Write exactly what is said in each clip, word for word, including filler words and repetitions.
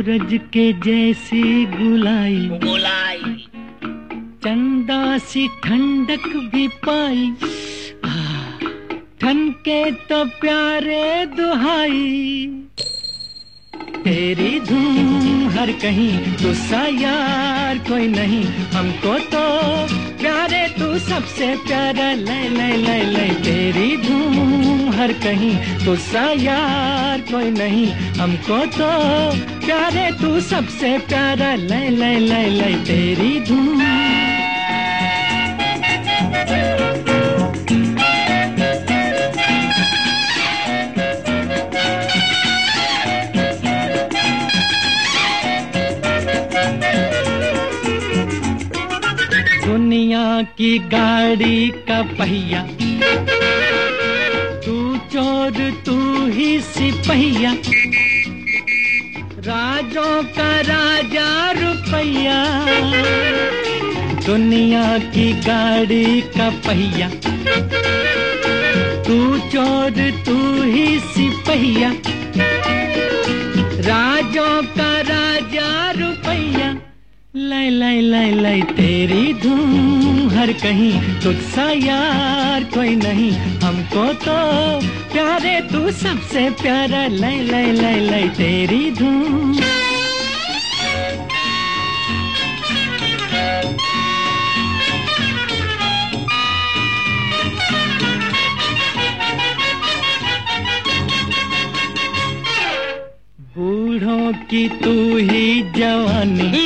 सूरज के जैसी गुलाई गुलाई चंदा सी ठंडक भी पाई, ठनके तो प्यारे दुहाई। तेरी धूम हर कहीं तू सा यार कोई नहीं, हमको तो प्यारे तू सबसे प्यारा। ले ले ले ले तेरी धूम हर कहीं तू सा यार कोई नहीं, हमको तो प्यारे तू सबसे प्यारा। ले ले ले ले तेरी धूम। दुनिया की गाड़ी का पहिया तू चोर तू ही सिपहिया, राजों का राजा रुपैया। दुनिया की गाड़ी का पहिया तू चोर तू ही सिपहिया, राजों का राजा रुपैया। लै लै लै लै तेरी धूम हर कहीं तुझसा यार कोई नहीं, हमको तो प्यारे तू सबसे प्यारा। लै लै लै लै तेरी धूम। बूढ़ों की तू ही जवानी,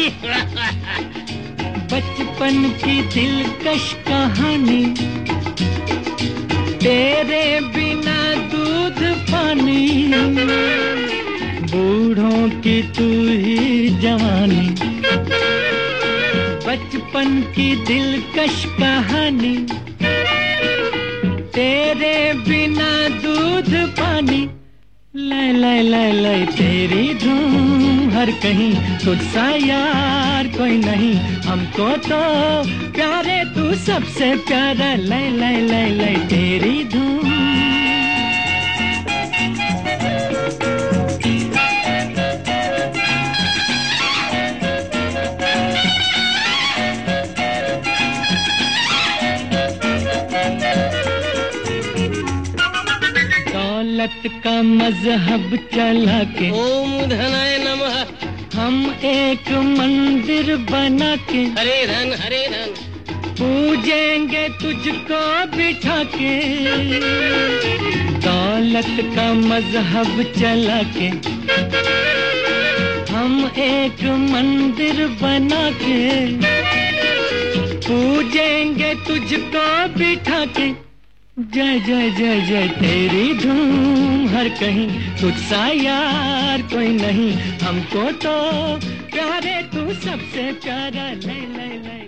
बचपन की दिलकश कहानी, तेरे बिना दूध पानी। बूढ़ों की तू ही जवानी, बचपन की दिलकश कहानी, तेरे बिना दूध पानी। लै लै लै लै तेरी धूम हर कहीं तुझसा यार कोई नहीं, हमको तो प्यारे तू सबसे प्यारा। लै लै लै लै तेरी धूम। दौलत का मजहब चला के ओम धनाय नमः हम एक मंदिर बना के, हरे धन हरे धन पूजेंगे तुझको बिठा के। दौलत का मजहब चला के हम एक मंदिर बना के, पूजेंगे तुझको बिठा के। जय जय जय जय तेरी धूम हर कहीं तुझसा यार कोई नहीं, हमको तो प्यारे तू सबसे प्यारा। ले ले ले